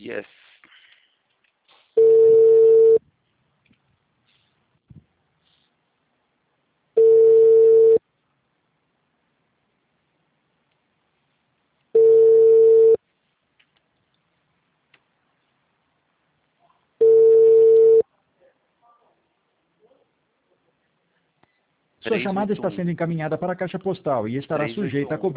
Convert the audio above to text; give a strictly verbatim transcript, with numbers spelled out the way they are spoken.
Yes. Sua chamada está sendo encaminhada para a caixa postal e estará sujeita a cobrança.